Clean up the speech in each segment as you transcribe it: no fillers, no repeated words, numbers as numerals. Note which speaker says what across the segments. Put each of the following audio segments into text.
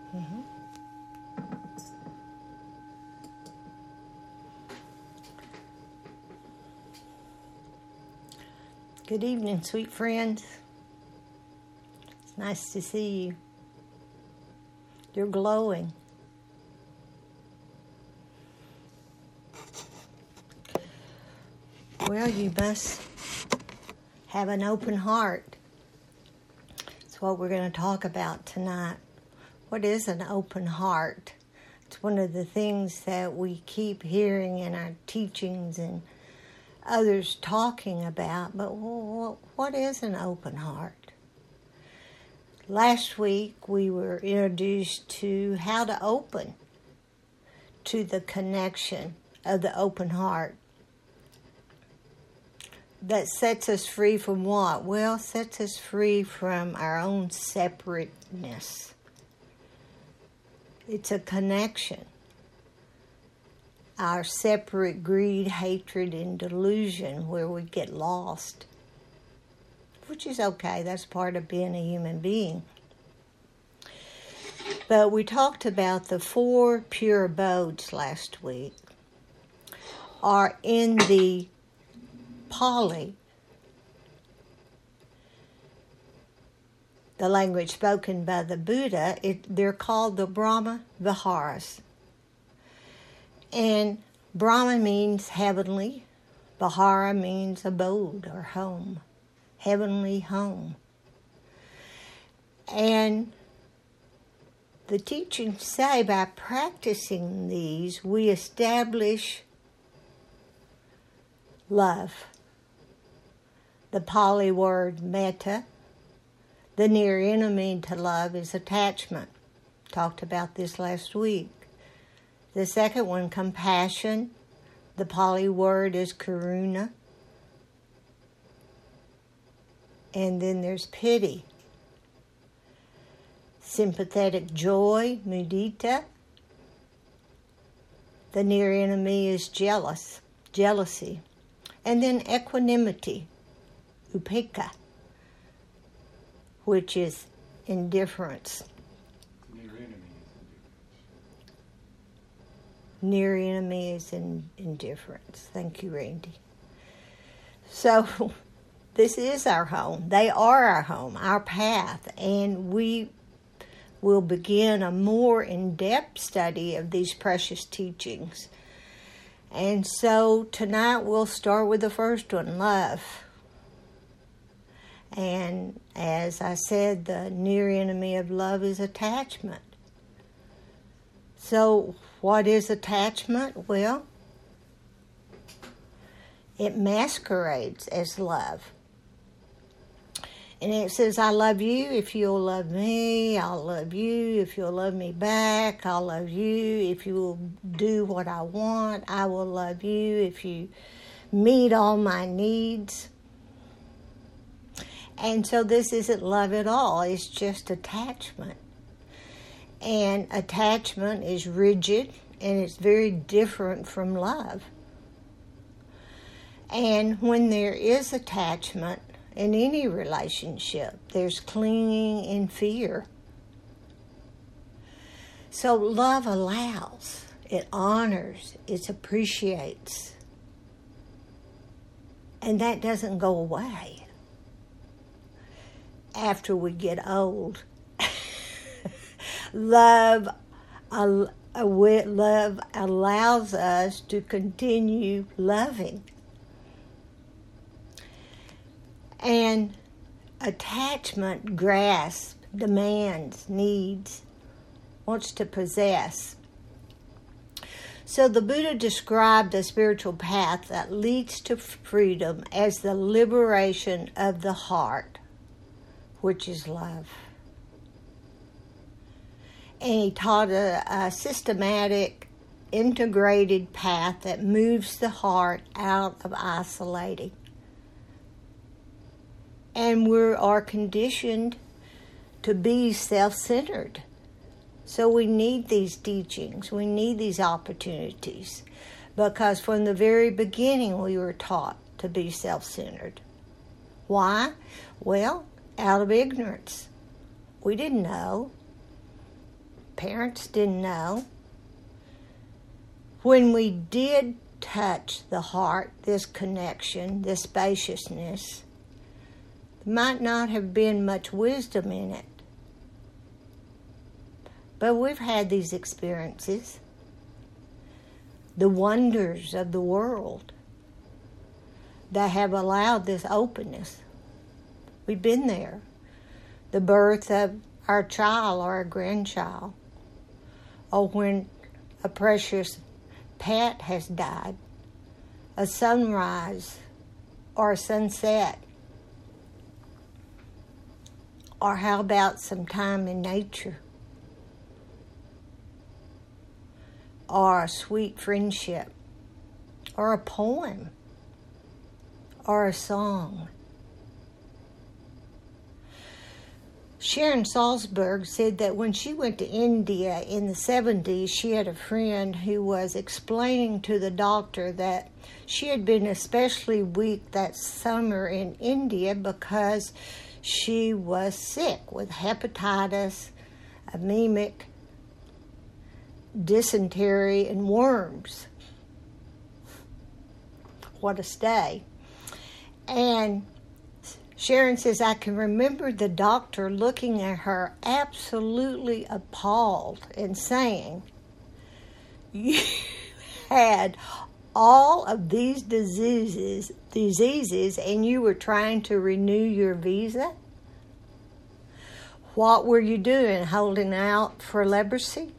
Speaker 1: Mm-hmm. Good evening, sweet friends. It's nice to see you. You're glowing. Well, you must have an open heart. That's what we're going to talk about tonight. What is an open heart? It's one of the things that we keep hearing in our teachings and others talking about, but what is an open heart? Last week we were introduced to how to open to the connection of the open heart. That sets us free from what? Well, sets us free from our own separateness. It's a connection. Our separate greed, hatred, and delusion where we get lost, which is okay. That's part of being a human being. But we talked about the 4 pure abodes last week are in the Pali, the language spoken by the Buddha. They're called the Brahma Viharas. And Brahma means heavenly. Vihara means abode or home. Heavenly home. And the teachings say by practicing these, we establish love. The Pali word metta, the near enemy to love is attachment. Talked about this last week. The second one, compassion. The Pali word is karuna. And then there's pity. Sympathetic joy, mudita. The near enemy is jealousy. And then equanimity, upekkha, which is indifference. Near enemy is indifference. Thank you, Randy. So, this is our home. They are our home, our path, and we will begin a more in-depth study of these precious teachings. And so, tonight we'll start with the first one, love. And as I said, the near enemy of love is attachment. So, what is attachment? Well, it masquerades as love. And it says, I love you if you'll love me. I'll love you if you'll love me back. I'll love you if you will do what I want. I will love you if you meet all my needs. And so this isn't love at all. It's just attachment. And attachment is rigid, and it's very different from love. And when there is attachment in any relationship, there's clinging and fear. So love allows, it honors, it appreciates. And that doesn't go away after we get old. Love allows us to continue loving. And attachment grasps, demands, needs, wants to possess. So the Buddha described the spiritual path that leads to freedom as the liberation of the heart, which is love. And he taught a systematic, integrated path that moves the heart out of isolating. And we are conditioned to be self-centered. So we need these teachings. We need these opportunities. Because from the very beginning we were taught to be self-centered. Why? Well, out of ignorance. We didn't know. parents didn't know. When we did touch the heart, this connection, this spaciousness, there might not have been much wisdom in it. But we've had these experiences, the wonders of the world that have allowed this openness. We've been there. The birth of our child or our grandchild, or when a precious pet has died, a sunrise or a sunset, or how about some time in nature, or a sweet friendship, or a poem, or a song. Sharon Salzberg said that when she went to India in the 70s, she had a friend who was explaining to the doctor that she had been especially weak that summer in India because she was sick with hepatitis, anemic, dysentery, and worms. What a stay. And Sharon says, I can remember the doctor looking at her absolutely appalled and saying, you had all of these diseases and you were trying to renew your visa? What were you doing, holding out for leprosy?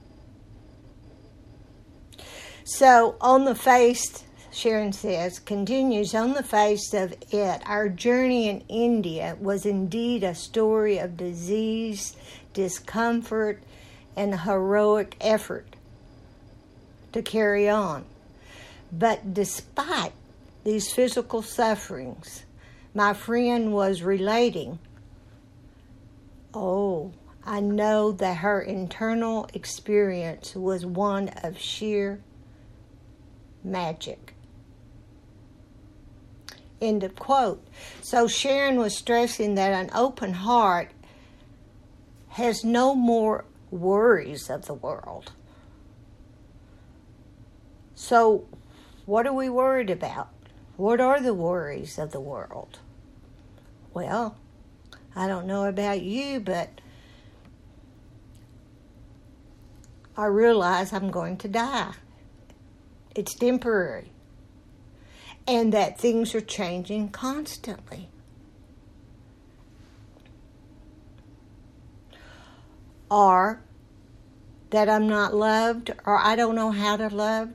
Speaker 1: So on the face, Sharon says, continues, on the face of it, our journey in India was indeed a story of disease, discomfort, and heroic effort to carry on. But despite these physical sufferings, my friend was relating, I know that her internal experience was one of sheer magic. End of quote. So Sharon was stressing that an open heart has no more worries of the world. So what are we worried about? What are the worries of the world? Well, I don't know about you, but I realize I'm going to die. It's temporary. And that things are changing constantly. Or that I'm not loved, or I don't know how to love,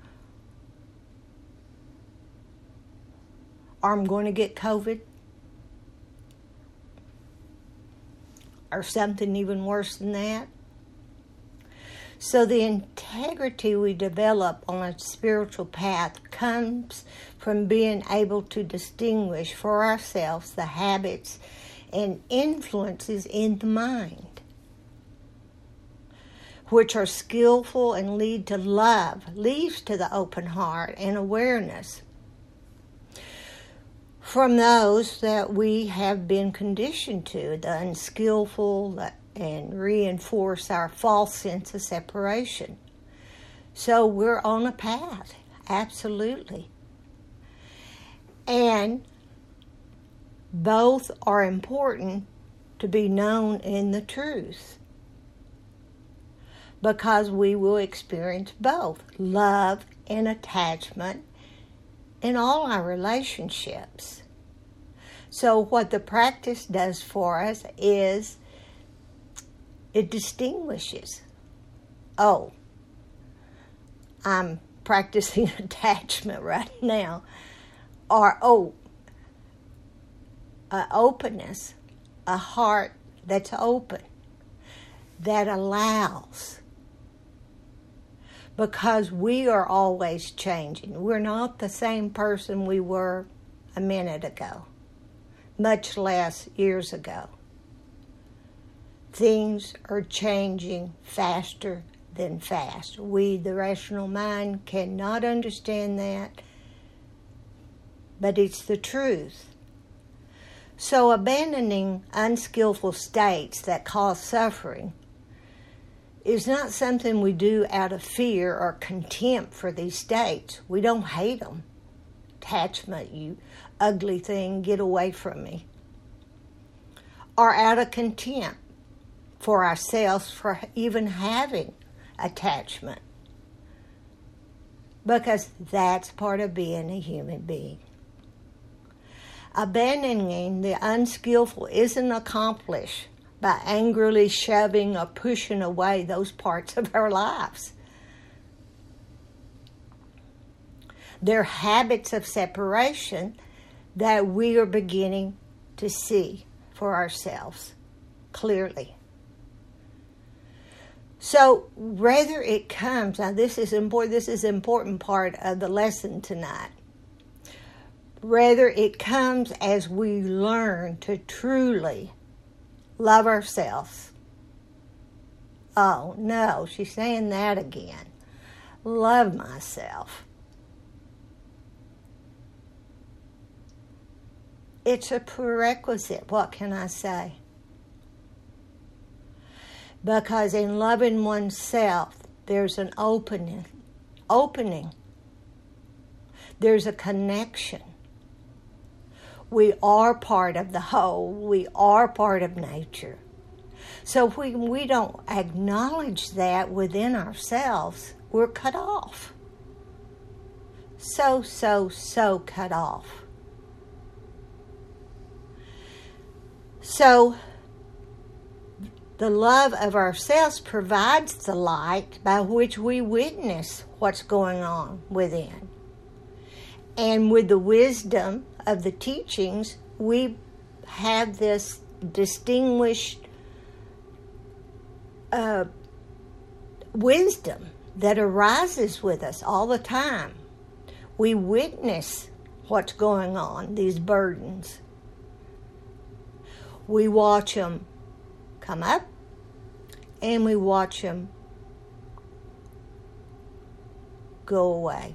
Speaker 1: or I'm going to get COVID, or something even worse than that. So the integrity we develop on a spiritual path comes from being able to distinguish for ourselves the habits and influences in the mind, which are skillful and lead to love, leads to the open heart and awareness, from those that we have been conditioned to, the unskillful, and reinforce our false sense of separation. So we're on a path, absolutely. And both are important to be known in the truth, because we will experience both love and attachment in all our relationships. So what the practice does for us is it distinguishes. I'm practicing attachment right now. Or, openness, a heart that's open, that allows. Because we are always changing. We're not the same person we were a minute ago, much less years ago. Things are changing faster than fast. We, the rational mind, cannot understand that, but it's the truth. So abandoning unskillful states that cause suffering is not something we do out of fear or contempt for these states. We don't hate them. Attachment, you ugly thing, get away from me. Or out of contempt for ourselves for even having attachment. Because that's part of being a human being. Abandoning the unskillful isn't accomplished by angrily shoving or pushing away those parts of our lives. They're habits of separation that we are beginning to see for ourselves clearly. So whether it comes, now this is an important part of the lesson tonight. Whether it comes as we learn to truly love ourselves. Oh no, she's saying that again. Love myself. It's a prerequisite, what can I say? Because in loving oneself, there's an opening. There's a connection. We are part of the whole. We are part of nature. So if we don't acknowledge that within ourselves, we're cut off. So cut off. So the love of ourselves provides the light by which we witness what's going on within. And with the wisdom of the teachings, we have this distinguished wisdom that arises with us all the time. We witness what's going on, these burdens. We watch them come up, and we watch them go away.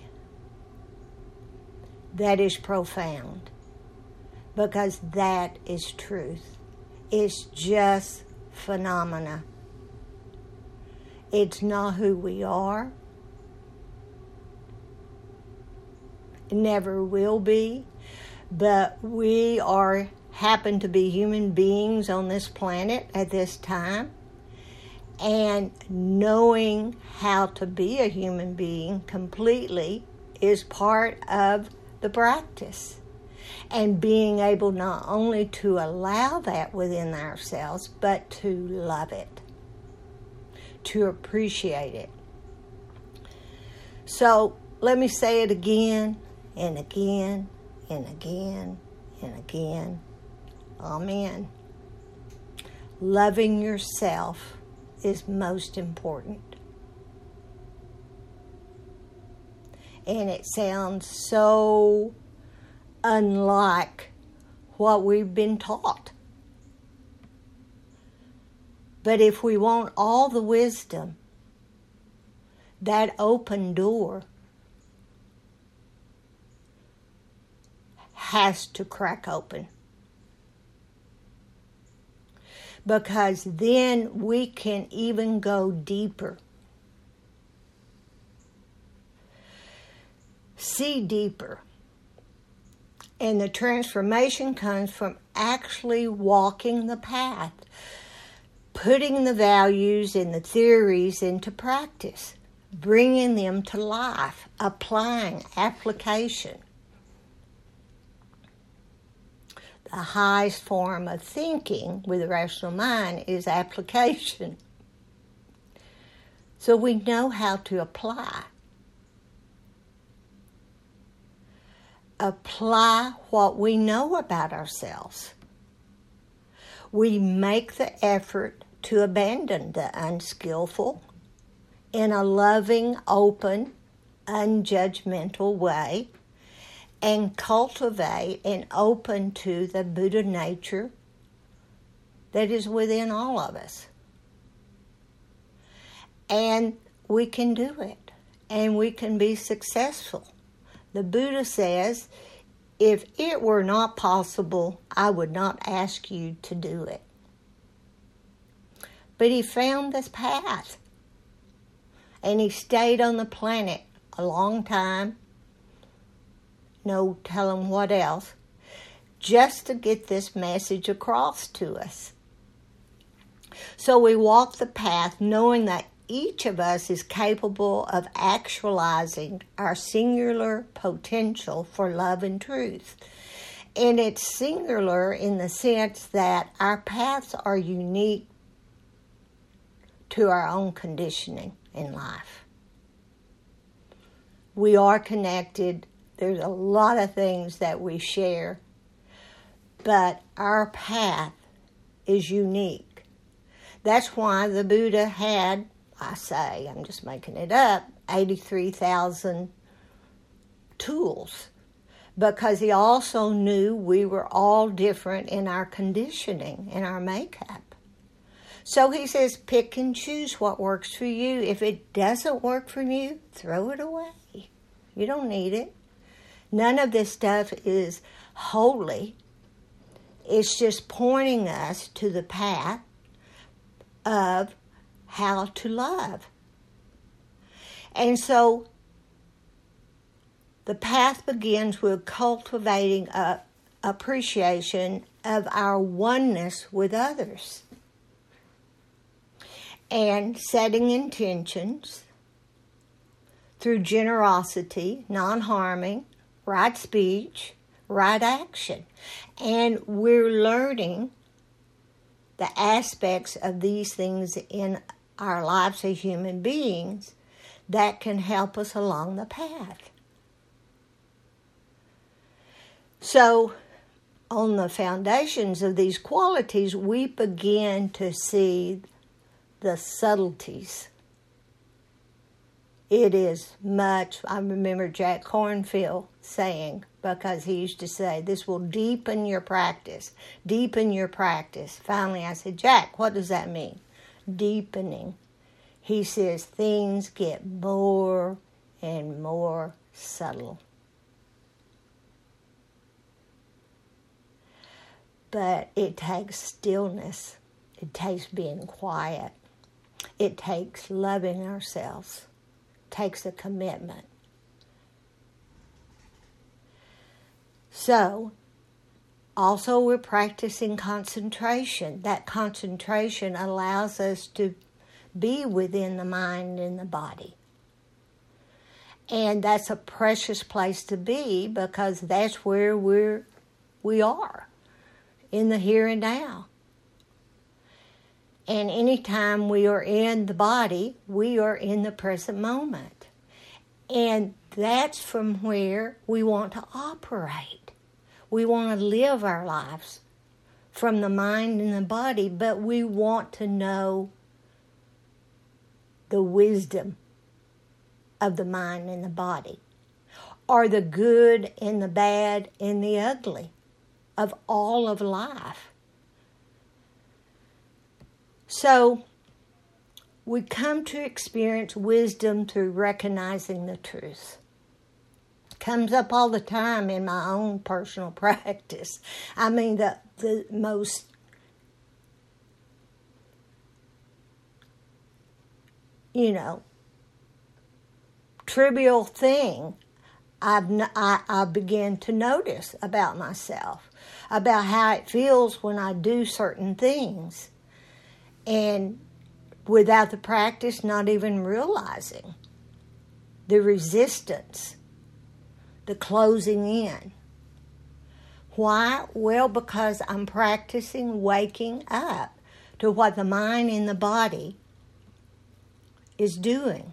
Speaker 1: That is profound, because that is truth. It's just phenomena. It's not who we are. It never will be, but we happen to be human beings on this planet at this time, and knowing how to be a human being completely is part of the practice, and being able not only to allow that within ourselves, but to love it, to appreciate it. So let me say it again and again and again and again. Amen. Loving yourself is most important. And it sounds so unlike what we've been taught. But if we want all the wisdom, that open door has to crack open. Because then we can even go deeper. See deeper. And the transformation comes from actually walking the path, putting the values and the theories into practice, bringing them to life, applying application. The highest form of thinking with the rational mind is application. So we know how to apply. Apply what we know about ourselves. We make the effort to abandon the unskillful in a loving, open, unjudgmental way, and cultivate and open to the Buddha nature that is within all of us. And we can do it, and we can be successful. The Buddha says, if it were not possible, I would not ask you to do it. But he found this path. And he stayed on the planet a long time, no telling what else, just to get this message across to us. So we walk the path knowing that each of us is capable of actualizing our singular potential for love and truth. And it's singular in the sense that our paths are unique to our own conditioning in life. We are connected. There's a lot of things that we share, but our path is unique. That's why the Buddha had, I'm just making it up, 83,000 tools, because he also knew we were all different in our conditioning, in our makeup. So he says, pick and choose what works for you. If it doesn't work for you, throw it away. You don't need it. None of this stuff is holy. It's just pointing us to the path of how to love. And so the path begins with cultivating an appreciation of our oneness with others and setting intentions through generosity, non-harming, right speech, right action. And we're learning the aspects of these things in our lives as human beings that can help us along the path. So, on the foundations of these qualities, we begin to see the subtleties. It is much, I remember Jack Kornfield saying, because he used to say, this will deepen your practice. Deepen your practice. Finally, I said, Jack, what does that mean? Deepening. He says things get more and more subtle. But it takes stillness. It takes being quiet. It takes loving ourselves. It takes a commitment. So, also we're practicing concentration. That concentration allows us to be within the mind and the body. And that's a precious place to be because that's where we are, in the here and now. And anytime we are in the body, we are in the present moment. And that's from where we want to operate. We want to live our lives from the mind and the body, but we want to know the wisdom of the mind and the body, or the good and the bad and the ugly of all of life. So we come to experience wisdom through recognizing the truth. It comes up all the time in my own personal practice. I mean, the most trivial thing I began to notice about myself, about how it feels when I do certain things. And without the practice, not even realizing the resistance, the closing in. Why? Well, because I'm practicing waking up to what the mind and the body is doing.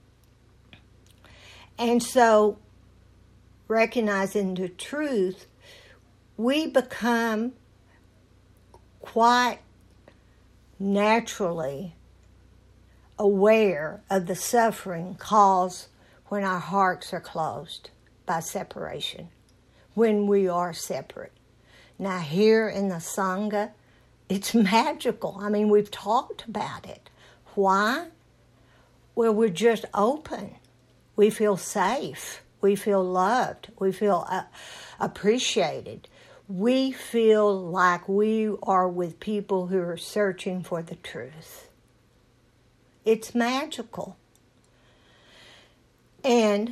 Speaker 1: And so, recognizing the truth, we become quite naturally aware of the suffering caused when our hearts are closed by separation, when we are separate. Now here in the Sangha, it's magical. I mean, we've talked about it. Why? Well, we're just open. We feel safe. We feel loved. We feel appreciated. We feel like we are with people who are searching for the truth. It's magical. And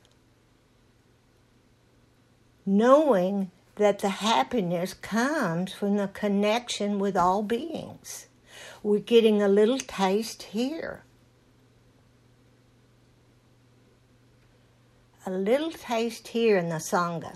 Speaker 1: knowing that the happiness comes from the connection with all beings. We're getting a little taste here. A little taste here in the Sangha.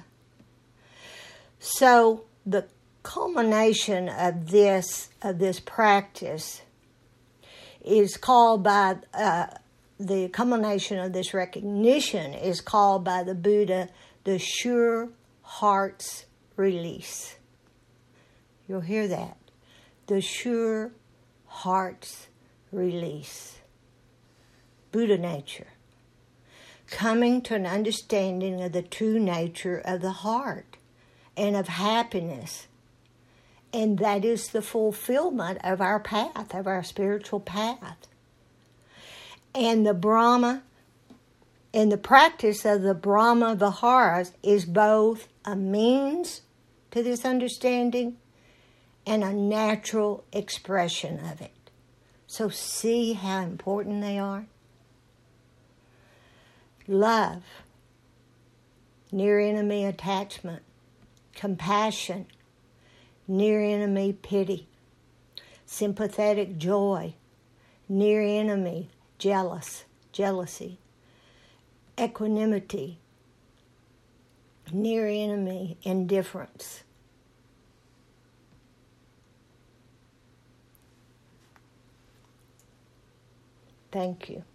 Speaker 1: So the culmination of this practice is called by the culmination of this recognition is called by the Buddha the sure heart's release. You'll hear that. The sure heart's release. Buddha nature. Coming to an understanding of the true nature of the heart and of happiness. And that is the fulfillment of our path, of our spiritual path. And the Brahma, and the practice of the Brahma Viharas is both a means to this understanding and a natural expression of it. So see how important they are? Love, near enemy attachment, compassion, near enemy pity, sympathetic joy, near enemy jealousy, equanimity, near enemy indifference. Thank you.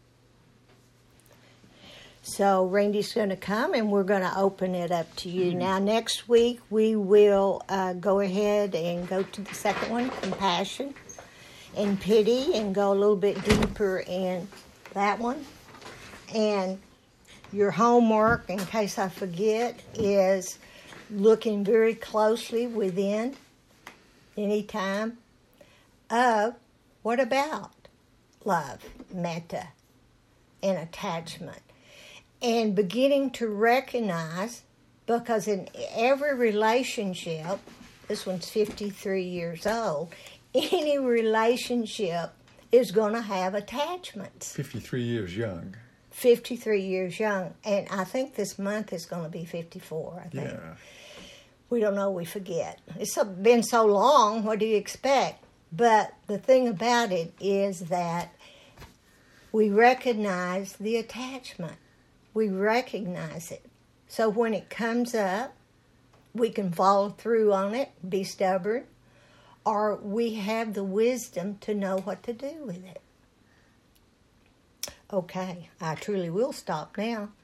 Speaker 1: So Randy's going to come and we're going to open it up to you. Now next week we will go ahead and go to the second one, compassion and pity, and go a little bit deeper in that one. And your homework, in case I forget, is looking very closely within any time of what about love, metta, and attachment. And beginning to recognize, because in every relationship, this one's 53 years old, any relationship is going to have attachments.
Speaker 2: 53 years young.
Speaker 1: 53 years young. And I think this month is going to be 54, I think.
Speaker 2: Yeah.
Speaker 1: We don't know, we forget. It's been so long, what do you expect? But the thing about it is that we recognize the attachment. We recognize it. So when it comes up, we can follow through on it, be stubborn, or we have the wisdom to know what to do with it. Okay, I truly will stop now.